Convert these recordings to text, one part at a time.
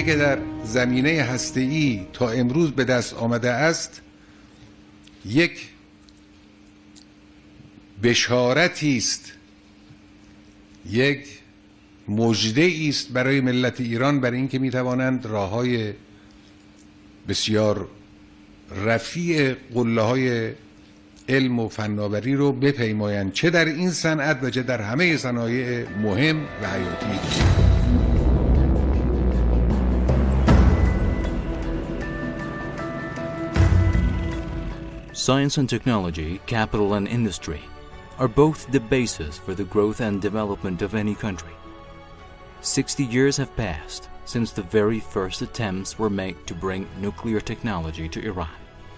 آنچه که در زمینه هسته‌ای تا امروز به دست آمده است یک بشارتی است، یک مژده است برای ملت ایران، برای اینکه میتوانند راههای بسیار رفیع قله‌های علم و فناوری رو بپیمایند، چه در این صنعت و چه در همه صنایع مهم و حیاتی. Science and technology, capital and industry are both the basis for the growth and development of any country. 60 years have passed since the very first attempts were made to bring nuclear technology to Iran.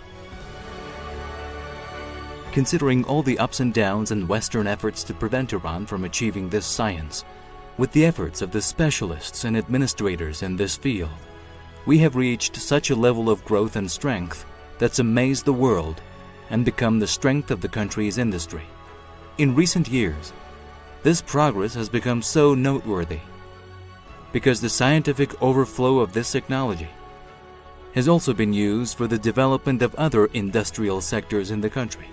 Considering all the ups and downs and Western efforts to prevent Iran from achieving this science, with the efforts of the specialists and administrators in this field, we have reached such a level of growth and strength that's amazed the world and become the strength of the country's industry. In recent years, this progress has become so noteworthy because the scientific overflow of this technology has also been used for the development of other industrial sectors in the country.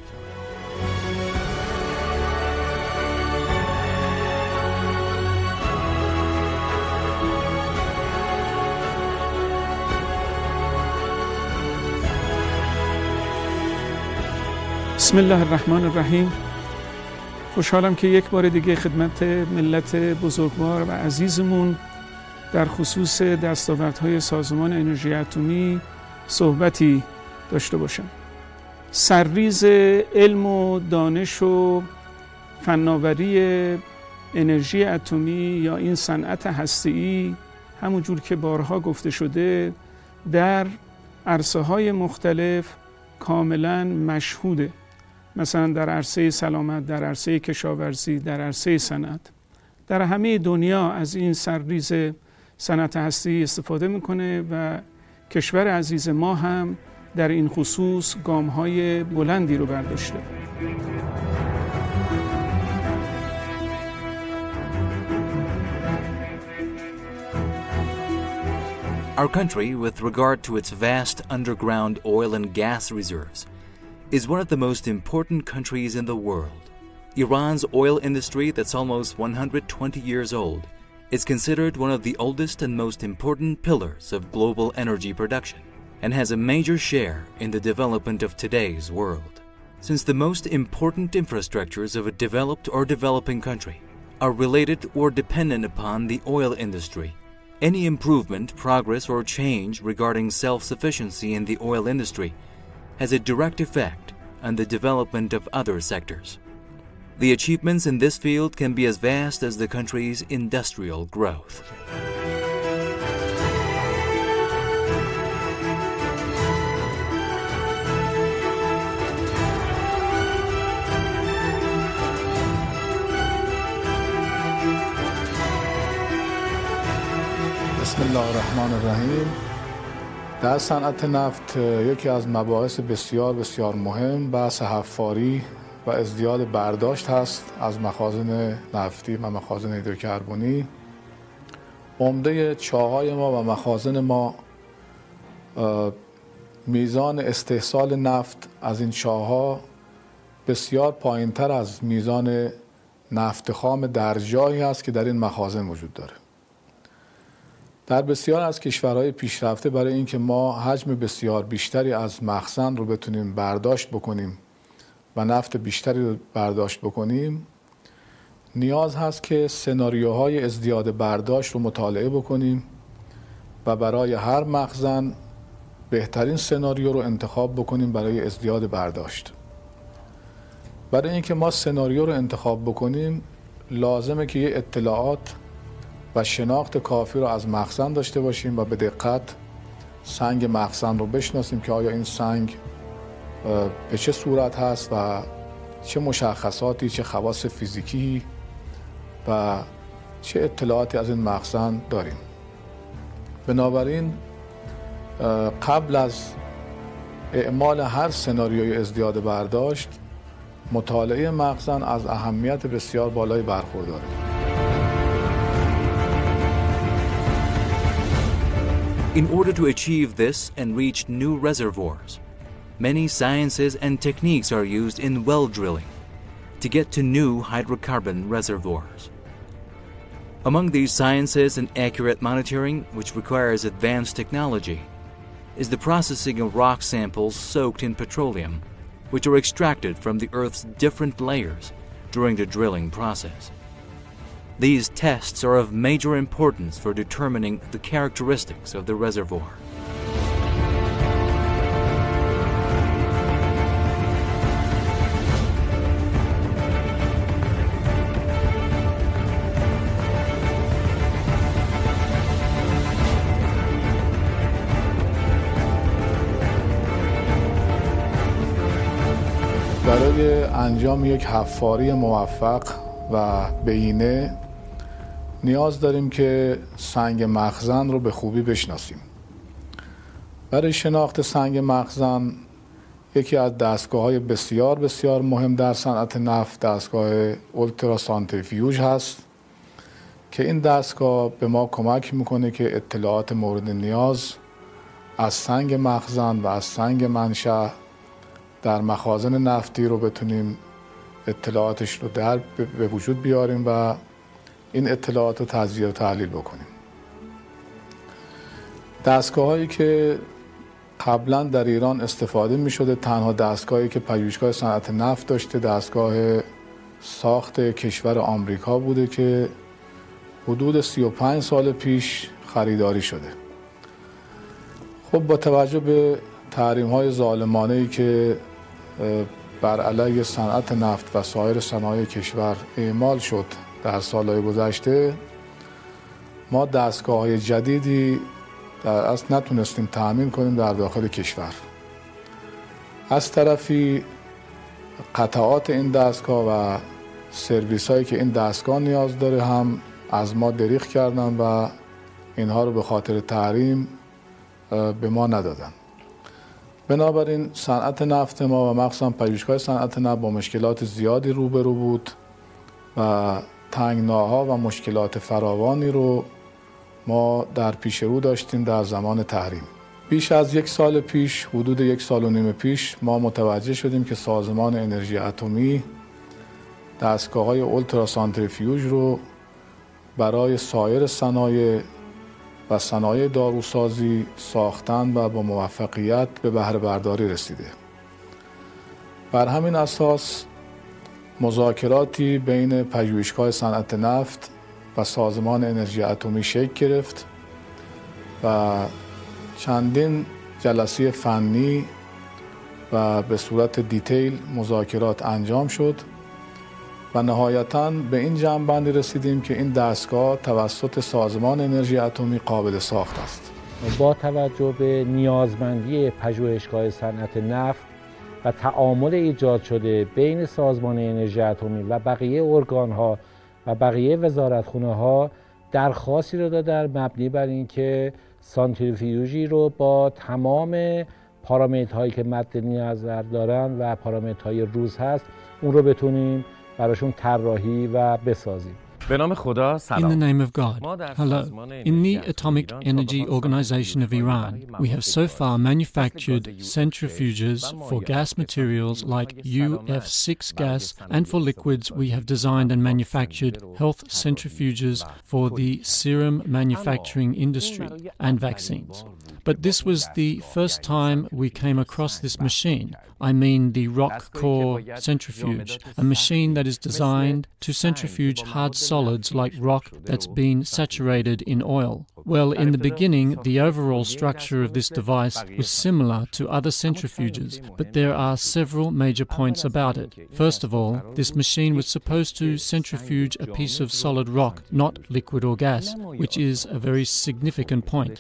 بسم الله الرحمن الرحیم. خوشحالم که یک بار دیگه خدمت ملت بزرگوار و عزیزمون در خصوص دستاوردهای سازمان انرژی اتمی صحبتی داشته باشم. سرریز علم و دانش و فناوری انرژی اتمی یا این صنعت هسته‌ای همونجور که بارها گفته شده در عرصه‌های مختلف کاملا مشهوده، مثلا در عرصه سلامت، در عرصه کشاورزی، در عرصه صنعت. در همه دنیا از این سرریز صنعت هسته‌ای استفاده میکنه و کشور عزیز ما هم در این خصوص گام‌های بلندی رو برداشته. Our country, with regard to its vast underground oil and gas reserves, is one of the most important countries in the world. Iran's oil industry, that's almost 120 years old, is considered one of the oldest and most important pillars of global energy production and has a major share in the development of today's world. Since the most important infrastructures of a developed or developing country are related or dependent upon the oil industry, any improvement, progress, or change regarding self-sufficiency in the oil industry has a direct effect on the development of other sectors. The achievements in this field can be as vast as the country's industrial growth. بسم الله الرحمن الرحیم. در صنعت نفت یکی از مباحث بسیار بسیار مهم بحث حفاری و ازدیاد برداشت هست از مخازن نفتی و مخازن هیدروکربنی. عمده چاهای ما و مخازن ما میزان استحصال نفت از این چاها بسیار پایین‌تر از میزان نفت خام در جایی است که در این مخازن وجود داره. در بسیار از کشورهای پیشرفته برای اینکه ما حجم بسیار بیشتری از مخزن رو بتونیم برداشت بکنیم و نفت بیشتری رو برداشت بکنیم، نیاز هست که سناریوهای ازدیاد برداشت رو مطالعه بکنیم و برای هر مخزن بهترین سناریو رو انتخاب بکنیم برای ازدیاد برداشت. برای اینکه ما سناریو رو انتخاب بکنیم لازمه که یه اطلاعات و شناخت کافی رو از مخزن داشته باشیم و به دقت سنگ مخزن رو بشناسیم که آیا این سنگ به چه صورت هست و چه مشخصاتی، چه خواص فیزیکی و چه اطلاعاتی از این مخزن داریم. بنابراین قبل از اعمال هر سناریوی ازدیاد برداشت مطالعه مخزن از اهمیت بسیار بالایی برخورداره. In order to achieve this and reach new reservoirs, many sciences and techniques are used in well drilling to get to new hydrocarbon reservoirs. Among these sciences and accurate monitoring, which requires advanced technology, is the processing of rock samples soaked in petroleum, which are extracted from the Earth's different layers during the drilling process. These tests are of major importance for determining the characteristics of the reservoir. برای انجام یک حفاری موفق و بهینه نیاز داریم که سنگ مخزن رو به خوبی بشناسیم. برای شناخت سنگ مخزن یکی از دستگاه‌های بسیار بسیار مهم در صنعت نفت دستگاه اولترا سانتریفیوژ هست که این دستگاه به ما کمک میکنه که اطلاعات مورد نیاز از سنگ مخزن و از سنگ منشأ در مخازن نفتی رو بتونیم اطلاعاتش رو به وجود بیاریم و این اطلاعات رو تجزیه و تحلیل بکنیم. دستگاه هایی که قبلا در ایران استفاده می شده تنها دستگاهی که پژوهشگاه صنعت نفت داشته دستگاه ساخت کشور آمریکا بوده که حدود 35 سال پیش خریداری شده. خب با توجه به تحریم های ظالمانه‌ای که بر علیه صنعت نفت و سایر صنایع کشور اعمال شد در سالهای گذشته، ما دستگاه‌های جدیدی در اصل نتونستیم تأمین کنیم در داخل کشور. از طرفی قطعات این دستگاه و سرویس هایی که این دستگاه نیاز داره هم از ما دریغ کردن و اینها رو به خاطر تحریم به ما ندادن. بنابراین صنعت نفت ما و مخصوصا پژوهشگاه صنعت نفت با مشکلات زیادی روبرو بود و تنگناها و مشکلات فراوانی رو ما در پیش رو داشتیم در زمان تحریم. بیش از یک سال پیش، حدود 1.5 سال پیش ما متوجه شدیم که سازمان انرژی اتمی دستگاه‌های اولترا سانتریفیوژ رو برای سایر صنایع و صنایع داروسازی ساختن و با موفقیت به بهره برداری رسیده. بر همین اساس مذاکراتی بین پژوهشگاه صنعت نفت و سازمان انرژی اتمی شکل گرفت و چندین جلسه فنی و به صورت دیتیل مذاکرات انجام شد و نهایتاً به این جمع‌بندی رسیدیم که این دستگاه توسط سازمان انرژی اتمی قابل ساخت است. با توجه به نیازمندی پژوهشگاه صنعت نفت و تعامل ایجاد شده بین سازمان انرژی اتمی و بقیه ارگان‌ها و بقیه وزارتخونه‌ها درخواستی رو دادن مبنی بر اینکه سانتریفیوژی رو با تمام پارامترهایی که مد نظر دارن و پارامترهای روز هست اون رو بتونیم براشون طراحی و بسازیم. به نام خدا سلام. In the name of God. Hello. In the Atomic Energy Organization of Iran, we have so far manufactured centrifuges for gas materials like UF6 gas, and for liquids we have designed and manufactured health centrifuges for the serum manufacturing industry and vaccines. But this was the first time we came across this machine. I mean the rock core centrifuge, a machine that is designed to centrifuge hard solids like rock that's been saturated in oil. Well, in the beginning, the overall structure of this device was similar to other centrifuges, but there are several major points about it. First of all, this machine was supposed to centrifuge a piece of solid rock, not liquid or gas, which is a very significant point.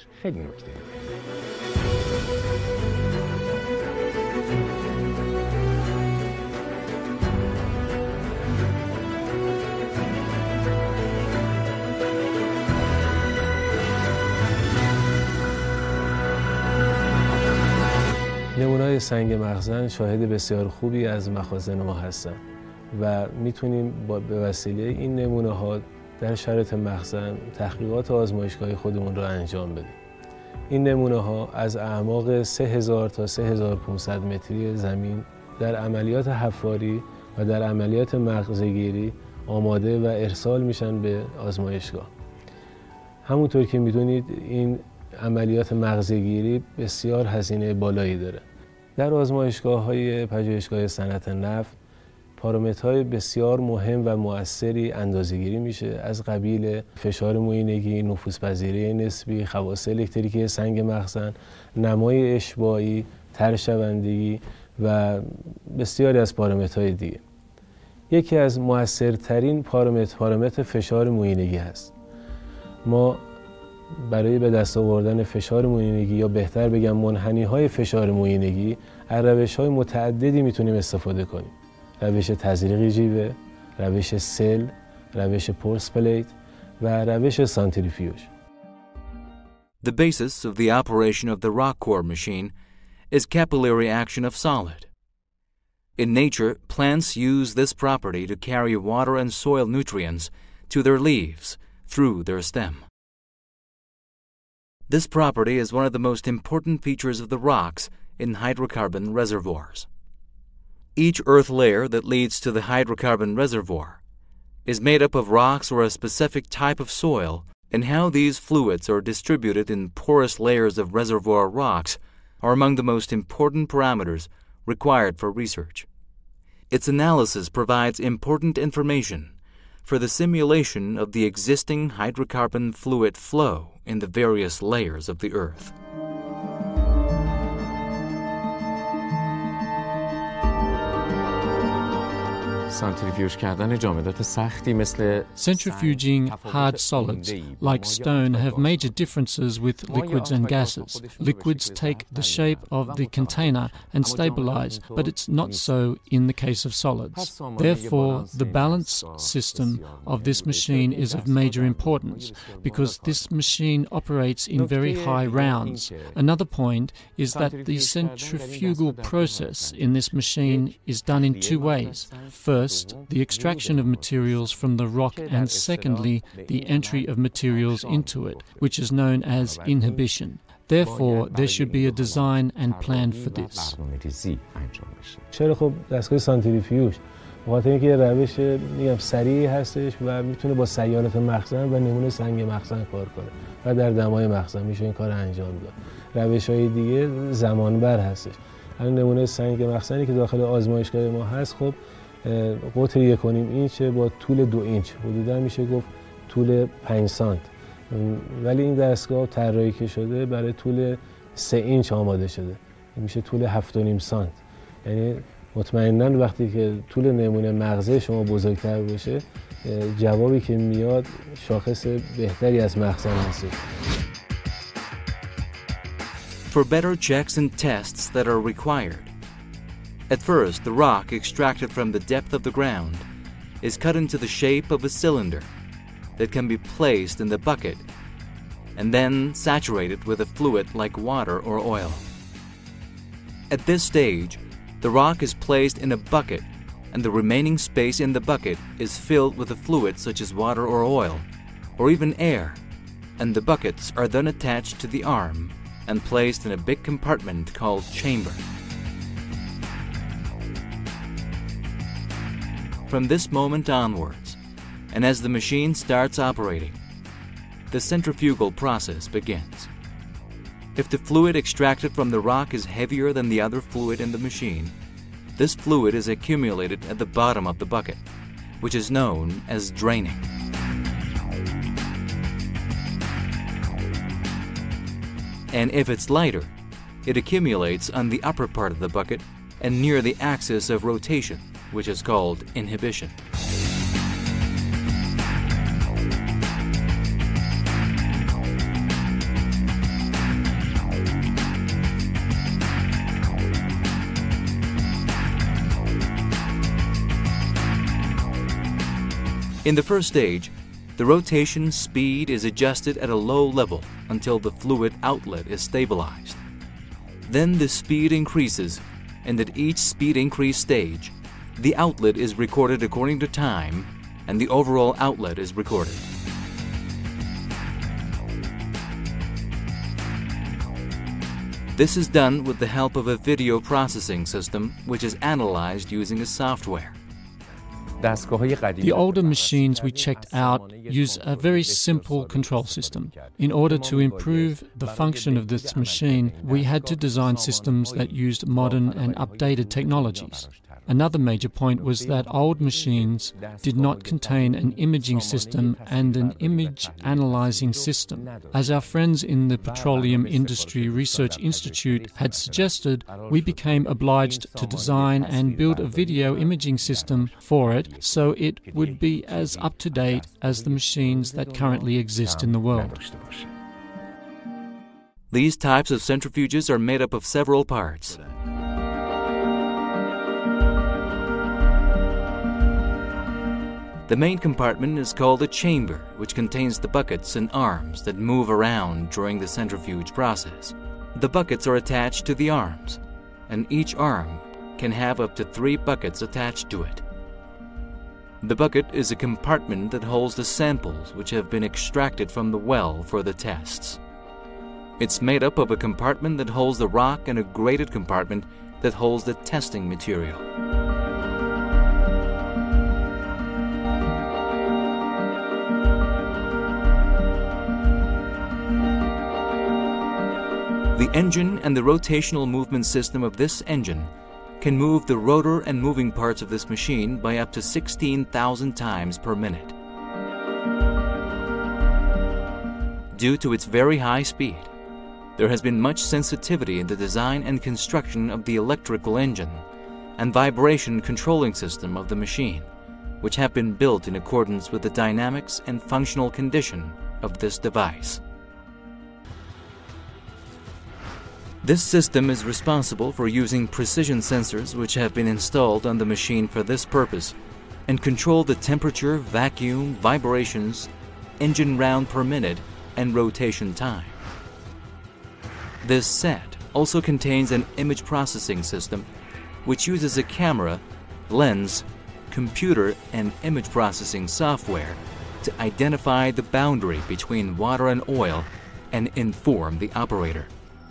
نمونه‌های سنگ مخزن شاهد بسیار خوبی از مخازن ما هستند و میتونیم به وسیله این نمونه‌ها در شرایط مخزن تحقیقات آزمایشگاهی خودمون رو انجام بدیم. این نمونه ها از اعماق 3000 تا 3500 متری زمین در عملیات حفاری و در عملیات مغزگیری آماده و ارسال میشن به آزمایشگاه. همونطور که میدونید این عملیات مغزگیری بسیار هزینه بالایی داره. در آزمایشگاه‌های پژوهشگاه صنعت نفت پارامترهای بسیار مهم و مؤثری اندازه‌گیری میشه، از قبیل فشار معاینگی، نفوذپذیری نسبی، خواص الکتریکی سنگ مخزن، نمای اشباعی، ترشوندگی و بسیاری از پارامترهای دیگه. یکی از مؤثرترین پارامتر فشار معاینگی هست. ما برای به دست آوردن فشار معاینگی یا بهتر بگم منحنی‌های فشار معاینگی از روش‌های متعددی میتونیم استفاده کنیم. روش تزریق جیوه، روش سل، روش پولس پلیت و روش سانتریفیوژ. The basis of the operation of the rock core machine is capillary action of solid. In nature, plants use this property to carry water and soil nutrients to their leaves through their stem. This property is one of the most important features of the rocks in hydrocarbon reservoirs. Each earth layer that leads to the hydrocarbon reservoir is made up of rocks or a specific type of soil, and how these fluids are distributed in porous layers of reservoir rocks are among the most important parameters required for research. Its analysis provides important information for the simulation of the existing hydrocarbon fluid flow in the various layers of the earth. Centrifuging hard solids, like stone, have major differences with liquids and gases. Liquids take the shape of the container and stabilize, but it's not so in the case of solids. Therefore, the balance system of this machine is of major importance, because this machine operates in very high rounds. Another point is that the centrifugal process in this machine is done in two ways. First, the extraction of materials from the rock, and secondly, the entry of materials into it, which is known as inhibition. Therefore, there should be a design and plan for this. چرا خب دستگاه سانتریفیوژ بخاطر اینکه روش میگم سریعی هستش و میتونه با سیالات مخزن و نمونه سنگ مخزن کار کنه و در دمای مخزن میشه این کار انجام داد. روش‌های دیگه زمانبر هستش. الان نمونه سنگ مخزنی که داخل آزمایشگاه ما هست خب قطر 1.5 اینچ با طول 2 اینچ، حدودا میشه گفت طول 5 سانت، ولی این دستگاه طراحی که شده برای طول 3 اینچ آماده شده، میشه طول 7.5 سانت. یعنی مطمئناً وقتی که طول نمونه مغزه شما بزرگتر باشه جوابی که میاد شاخص بهتری از مخزن هست. For better checks and tests that are required, at first, the rock extracted from the depth of the ground is cut into the shape of a cylinder that can be placed in the bucket and then saturated with a fluid like water or oil. At this stage, the rock is placed in a bucket, and the remaining space in the bucket is filled with a fluid such as water or oil, or even air, and the buckets are then attached to the arm and placed in a big compartment called chamber. From this moment onwards, and as the machine starts operating, the centrifugal process begins. If the fluid extracted from the rock is heavier than the other fluid in the machine, this fluid is accumulated at the bottom of the bucket, which is known as draining. And if it's lighter, it accumulates on the upper part of the bucket and near the axis of rotation, which is called inhibition. In the first stage, the rotation speed is adjusted at a low level until the fluid outlet is stabilized. Then the speed increases, and at each speed increase stage, the outlet is recorded according to time, and the overall outlet is recorded. This is done with the help of a video processing system which is analyzed using a software. The older machines we checked out use a very simple control system. In order to improve the function of this machine, we had to design systems that used modern and updated technologies. Another major point was that old machines did not contain an imaging system and an image analyzing system. As our friends in the Petroleum Industry Research Institute had suggested, we became obliged to design and build a video imaging system for it so it would be as up-to-date as the machines that currently exist in the world. These types of centrifuges are made up of several parts. The main compartment is called a chamber, which contains the buckets and arms that move around during the centrifuge process. The buckets are attached to the arms, and each arm can have up to 3 buckets attached to it. The bucket is a compartment that holds the samples which have been extracted from the well for the tests. It's made up of a compartment that holds the rock and a graded compartment that holds the testing material. The engine and the rotational movement system of this engine can move the rotor and moving parts of this machine by up to 16,000 times per minute. Due to its very high speed, there has been much sensitivity in the design and construction of the electrical engine and vibration controlling system of the machine, which have been built in accordance with the dynamics and functional condition of this device. This system is responsible for using precision sensors which have been installed on the machine for this purpose and control the temperature, vacuum, vibrations, engine round per minute, and rotation time. This set also contains an image processing system which uses a camera, lens, computer, and image processing software to identify the boundary between water and oil and inform the operator.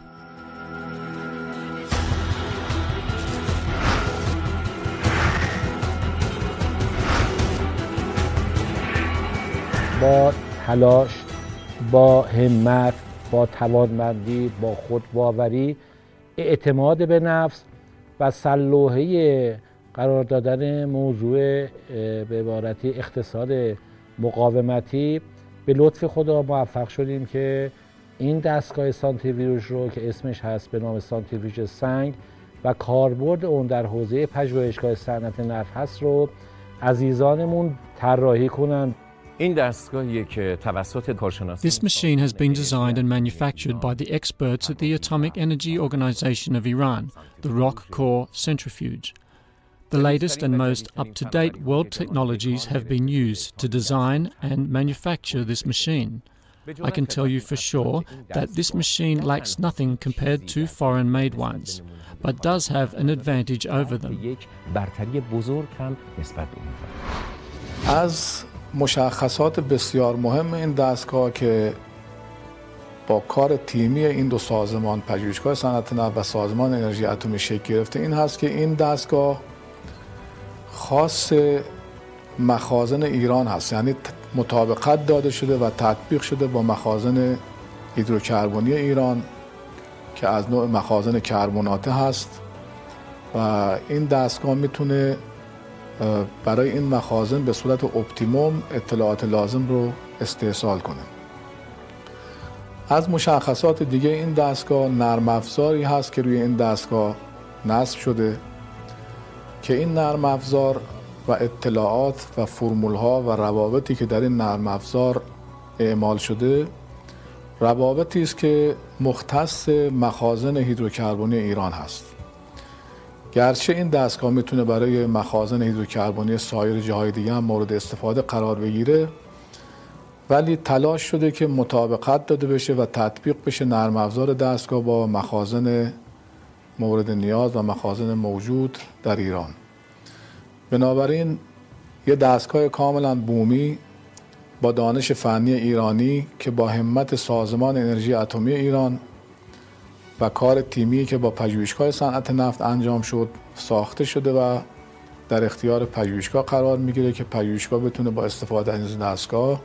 با تلاش، با همت، با توانمندی، با خودباوری، اعتماد به نفس و سلوحه قرار دادن موضوع به عبارتی اقتصاد مقاومتی به لطف خدا موفق شدیم که این دستگاه سانتریفیوژ رو که اسمش هست به نام سانتریفیوژ سنگ و کاربرد اون در حوزه پژوهشگاه صنعت نفت هست رو عزیزانمون طراحی کنن. This machine has been designed and manufactured by the experts at the Atomic Energy Organization of Iran, the Rock Core Centrifuge. The latest and most up-to-date world technologies have been used to design and manufacture this machine. I can tell you for sure that this machine lacks nothing compared to foreign-made ones, but does have an advantage over them. از مشخصات بسیار مهم این دستگاه که با کار تیمی این دو سازمان پژوهشگاه صنعت نفت و سازمان انرژی اتمی شکل گرفته این هست که این دستگاه خاص مخازن ایران هست، یعنی مطابقت داده شده و تطبیق شده با مخازن هیدروکربنی ایران که از نوع مخازن کربناته هست و این دستگاه میتونه برای این مخازن به صورت اپتیموم اطلاعات لازم رو استحصال کنه. از مشخصات دیگه این دستگاه نرم افزاری هست که روی این دستگاه نصب شده که این نرم افزار و اطلاعات و فرمول ها و روابطی که در این نرم افزار اعمال شده روابطی است که مختص مخازن هیدروکربنی ایران هست. گرچه این دستگاه میتونه برای مخازن هیدروکربنی سایر جاهای دیگه هم مورد استفاده قرار بگیره، ولی تلاش شده که مطابقت داده بشه و تطبیق بشه نرم افزار دستگاه با مخازن مورد نیاز و مخازن موجود در ایران. بنابراین یه دستگاه کاملا بومی با دانش فنی ایرانی که با همت سازمان انرژی اتمی ایران و کار تیمی که با پژوهشگاه صنعت نفت انجام شد ساخته شده و در اختیار پژوهشگاه قرار میگیره که پژوهشگاه بتونه با استفاده از این دستگاه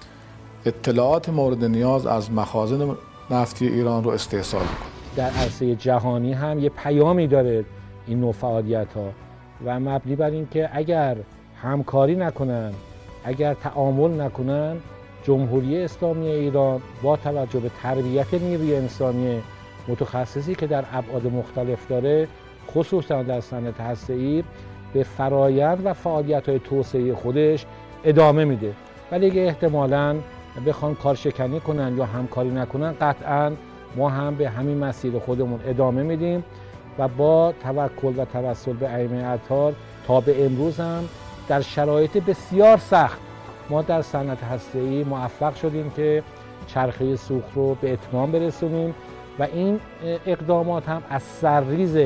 اطلاعات مورد نیاز از مخازن نفتی ایران رو استحصال کنه. در عرصه جهانی هم یه پیامی داره این نوع فعالیت‌ها و مبنی بر این که اگر همکاری نکنن، اگر تعامل نکنن، جمهوری اسلامی ایران با توجه به تربیت نیروی انسانی متخصصی که در ابعاد مختلف داره، خصوصا در صنعت هسته‌ای، به فرایند و فعالیت‌های توسعه خودش ادامه میده. ولی اگه احتمالاً بخوان کارشکنی کنن یا همکاری نکنن، قطعاً ما هم به همین مسیر خودمون ادامه میدیم و با توکل و توسل به ائمه اطهار تا به امروز هم در شرایط بسیار سخت ما در صنعت هسته‌ای موفق شدیم که چرخه سوخت رو به اتمام برسونیم و این اقدامات هم از سرریز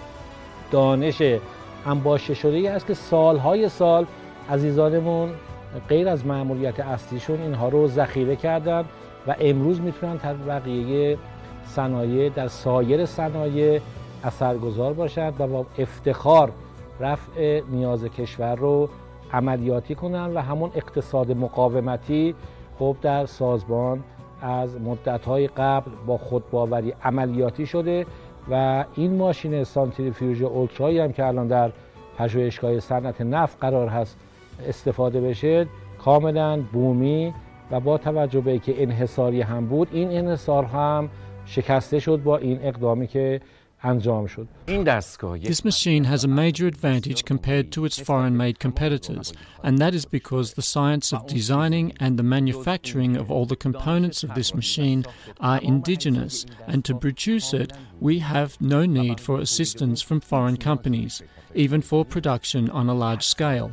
دانش انباشته شده‌ای است که سالهای سال عزیزانمون غیر از مأموریت اصلیشون اینها رو ذخیره کردن و امروز میتونن در بقیه صنایع در سایر صنایع اثرگذار باشند و با افتخار رفع نیاز کشور رو عملیاتی کنن و همون اقتصاد مقاومتی خب در سازمان از مدت‌های قبل با خودباوری عملیاتی شده و این ماشین سانتریفیوژ اولترایی هم که الان در پژوهشگاه صنعت نفت قرار هست استفاده بشه کاملا بومی و با توجه به اینکه انحصاری هم بود، این انحصار هم شکسته شد با این اقدامی که انجام شد. This machine has a major advantage compared to its foreign-made competitors, and that is because the science of designing and the manufacturing of all the components of this machine are indigenous, and to produce it, we have no need for assistance from foreign companies, even for production on a large scale.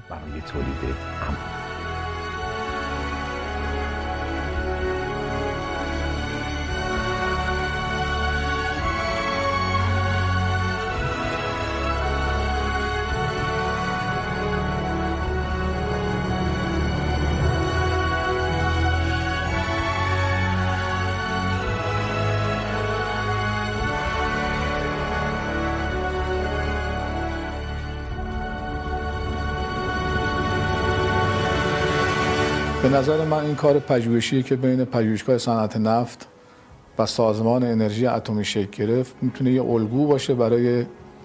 به نظر من این کار پژوهشی که بین پژوهشگاه صنعت نفت و سازمان انرژی اتمی شکل گرفت میتونه یه الگو باشه برای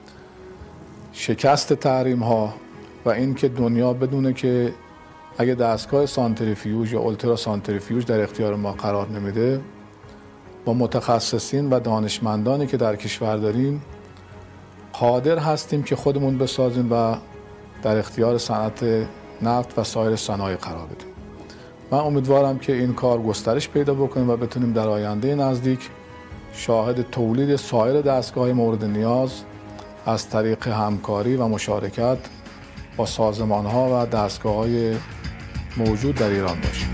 شکست تحریم ها و اینکه دنیا بدونه که اگه دستگاه سانتریفیوژ یا اولترا سانتریفیوژ در اختیار ما قرار نمیده، با متخصصین و دانشمندانی که در کشور داریم قادر هستیم که خودمون بسازیم و در اختیار صنعت نفت و سایر صنایع قرار بدیم. من امیدوارم که این کار گسترش پیدا بکنه و بتونیم در آینده نزدیک شاهد تولید سایر دستگاه مورد نیاز از طریق همکاری و مشارکت با سازمان‌ها و دستگاه‌های موجود در ایران باشیم.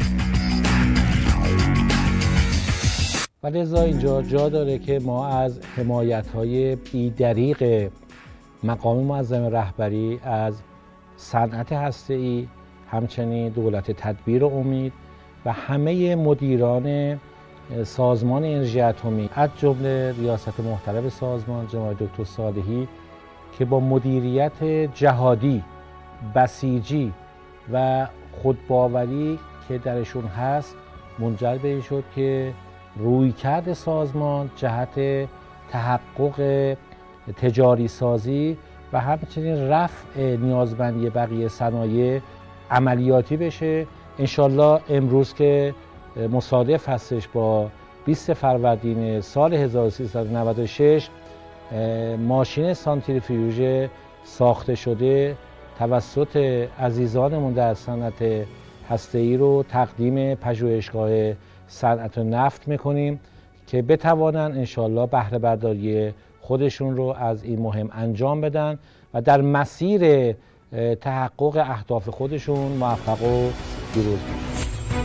و لذا اینجا جا داره که ما از حمایت‌های بی‌دریغ مقام معظم رهبری از صنعت هسته‌ای، همچنین دولت تدبیر امید و همه مدیران سازمان انرژی اتمی از جمله ریاست محترم سازمان جناب دکتر صالحی که با مدیریت جهادی، بسیجی و خودباوری که درشون هست منجر به این شد که رویکرد سازمان جهت تحقق تجاری سازی و همچنین رفع نیازمندی بقیه صنایع عملیاتی بشه. انشالله امروز که مصادف هستش با 20 فروردین سال 1396 ماشین سانتریفیوژ ساخته شده توسط عزیزانمون در صنعت هسته‌ای رو تقدیم پژوهشگاه صنعت نفت میکنیم که بتوانن انشالله بهره برداری خودشون رو از این مهم انجام بدن و در مسیر تحقق اهداف خودشون موفق و پیروز باشن.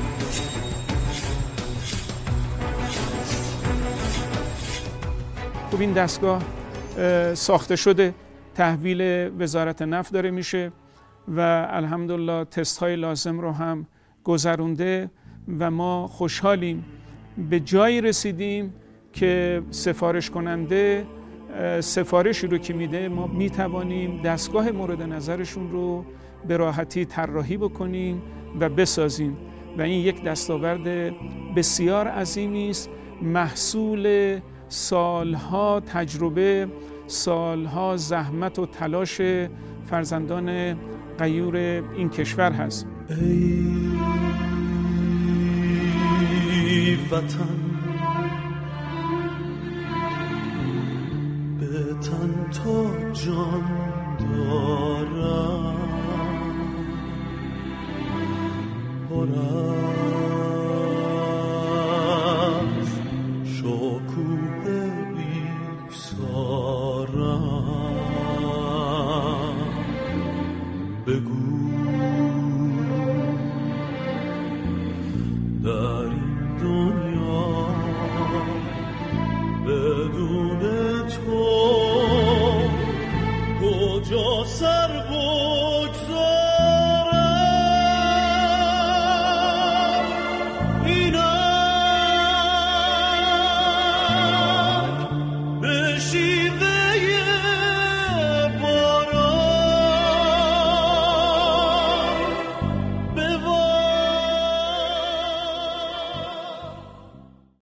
خب این دستگاه ساخته شده، تحویل وزارت نفت داره میشه و الحمدلله تست های لازم رو هم گذرونده و ما خوشحالیم به جایی رسیدیم که سفارش کننده سفارشی رو که میده ما میتوانیم دستگاه مورد نظرشون رو به راحتی طراحی بکنیم و بسازیم و این یک دستاورد بسیار عظیمی است، محصول سالها تجربه، سالها زحمت و تلاش فرزندان غیور این کشور هست. ای وطن به تن تو جان دارم، پر از شکوه ایثارم، بگو